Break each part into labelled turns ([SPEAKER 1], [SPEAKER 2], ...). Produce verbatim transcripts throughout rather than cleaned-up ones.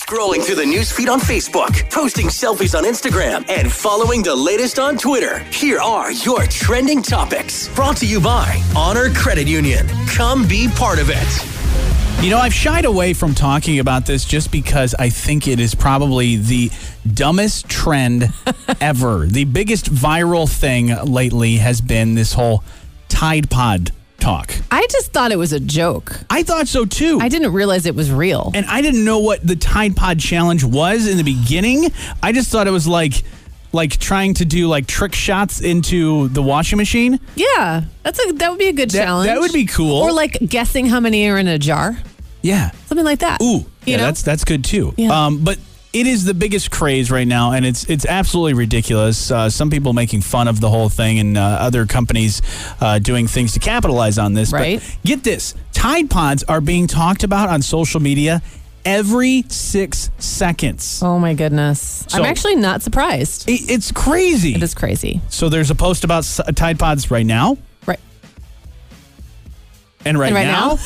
[SPEAKER 1] Scrolling through the newsfeed on Facebook, posting selfies on Instagram, and following the latest on Twitter. Here are your trending topics. Brought to you by Honor Credit Union. Come be part of it.
[SPEAKER 2] You know, I've shied away from talking about this just because I think it is probably the dumbest trend ever. The biggest viral thing lately has been this whole Tide Pod talk.
[SPEAKER 3] I just thought it was a joke.
[SPEAKER 2] I thought so too.
[SPEAKER 3] I didn't realize it was real.
[SPEAKER 2] And I didn't know what the Tide Pod challenge was in the beginning. I just thought it was like like trying to do like trick shots into the washing machine.
[SPEAKER 3] Yeah, that's a that would be a good
[SPEAKER 2] That,
[SPEAKER 3] challenge.
[SPEAKER 2] that would be cool.
[SPEAKER 3] Or like guessing how many are in a jar.
[SPEAKER 2] Yeah.
[SPEAKER 3] Something like that.
[SPEAKER 2] Ooh,
[SPEAKER 3] you
[SPEAKER 2] yeah,
[SPEAKER 3] know?
[SPEAKER 2] that's that's good too.
[SPEAKER 3] Yeah.
[SPEAKER 2] Um, but it is the biggest craze right now, and it's it's absolutely ridiculous. Uh, some people making fun of the whole thing, and uh, other companies uh, doing things to capitalize on this.
[SPEAKER 3] Right.
[SPEAKER 2] But get this, Tide Pods are being talked about on social media every six seconds.
[SPEAKER 3] Oh my goodness.
[SPEAKER 2] So-
[SPEAKER 3] I'm actually not surprised.
[SPEAKER 2] It, it's crazy.
[SPEAKER 3] It is crazy.
[SPEAKER 2] So there's a post about S- Tide Pods right now.
[SPEAKER 3] Right.
[SPEAKER 2] And right,
[SPEAKER 3] And right
[SPEAKER 2] now,
[SPEAKER 3] now?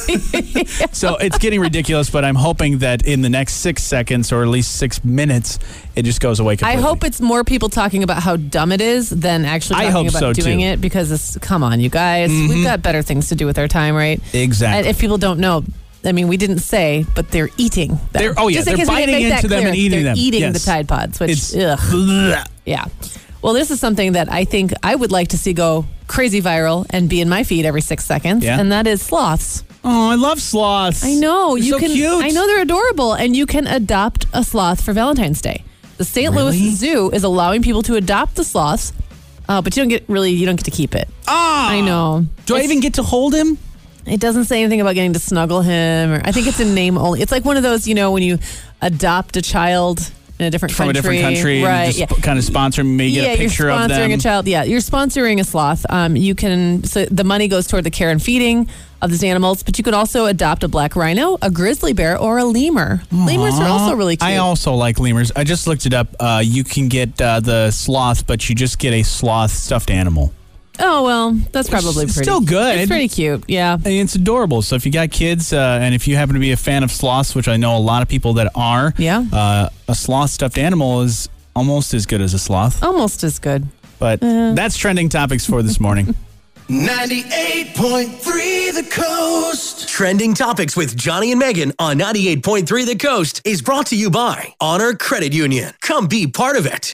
[SPEAKER 2] so it's getting ridiculous, but I'm hoping that in the next six seconds or at least six minutes, it just goes away
[SPEAKER 3] I
[SPEAKER 2] completely.
[SPEAKER 3] hope it's more people talking about how dumb it is than actually
[SPEAKER 2] I
[SPEAKER 3] talking
[SPEAKER 2] hope
[SPEAKER 3] about
[SPEAKER 2] so,
[SPEAKER 3] doing
[SPEAKER 2] too.
[SPEAKER 3] it, because it's, come on, you guys. We've got better things to do with our time, right?
[SPEAKER 2] Exactly.
[SPEAKER 3] And if people don't know, I mean, we didn't say, but they're eating them.
[SPEAKER 2] They're- oh, yeah,
[SPEAKER 3] Just in
[SPEAKER 2] they're
[SPEAKER 3] case we didn't
[SPEAKER 2] biting
[SPEAKER 3] make that
[SPEAKER 2] into them
[SPEAKER 3] clear,
[SPEAKER 2] and eating
[SPEAKER 3] they're
[SPEAKER 2] them.
[SPEAKER 3] eating
[SPEAKER 2] Yes.
[SPEAKER 3] the Tide Pods, which,
[SPEAKER 2] It's
[SPEAKER 3] ugh.
[SPEAKER 2] bleh.
[SPEAKER 3] Yeah. Well, this is something that I think I would like to see go crazy viral and be in my feed every six seconds,
[SPEAKER 2] Yeah.
[SPEAKER 3] and that is sloths.
[SPEAKER 2] Oh, I love sloths.
[SPEAKER 3] I know.
[SPEAKER 2] They're
[SPEAKER 3] you
[SPEAKER 2] so
[SPEAKER 3] can
[SPEAKER 2] cute.
[SPEAKER 3] I know they're adorable, and you can adopt a sloth for Valentine's Day. The Saint
[SPEAKER 2] Really?
[SPEAKER 3] Louis Zoo is allowing people to adopt the sloths, uh, but you don't get really you don't get to keep it.
[SPEAKER 2] Ah,
[SPEAKER 3] I know.
[SPEAKER 2] Do I
[SPEAKER 3] It's-
[SPEAKER 2] even get to hold him?
[SPEAKER 3] It doesn't say anything about getting to snuggle him, or I think it's in name only. It's like one of those, you know, when you adopt a child in a different
[SPEAKER 2] From
[SPEAKER 3] country,
[SPEAKER 2] a different country,
[SPEAKER 3] right?
[SPEAKER 2] and
[SPEAKER 3] yeah.
[SPEAKER 2] just kind of sponsor me, get
[SPEAKER 3] yeah,
[SPEAKER 2] a picture
[SPEAKER 3] you're
[SPEAKER 2] of
[SPEAKER 3] sponsoring
[SPEAKER 2] them.
[SPEAKER 3] a child. Yeah, you're sponsoring a sloth. Um, you can so the money goes toward the care and feeding of these animals, but you can also adopt a black rhino, a grizzly bear, or a lemur. Lemurs are also really cute.
[SPEAKER 2] I also like lemurs. I just looked it up. Uh, you can get uh, the sloth, but you just get a sloth stuffed animal.
[SPEAKER 3] Oh well, that's probably
[SPEAKER 2] It's
[SPEAKER 3] pretty.
[SPEAKER 2] still good.
[SPEAKER 3] It's pretty cute. Yeah.
[SPEAKER 2] And it's adorable. So if you got kids, uh, and if you happen to be a fan of sloths, which I know a lot of people that are,
[SPEAKER 3] Yeah.
[SPEAKER 2] uh, a sloth stuffed animal is almost as good as a sloth.
[SPEAKER 3] Almost as good.
[SPEAKER 2] But that's trending topics for this morning.
[SPEAKER 1] ninety-eight point three The Coast. Trending topics with Johnny and Megan on ninety-eight point three The Coast is brought to you by Honor Credit Union. Come be part of it.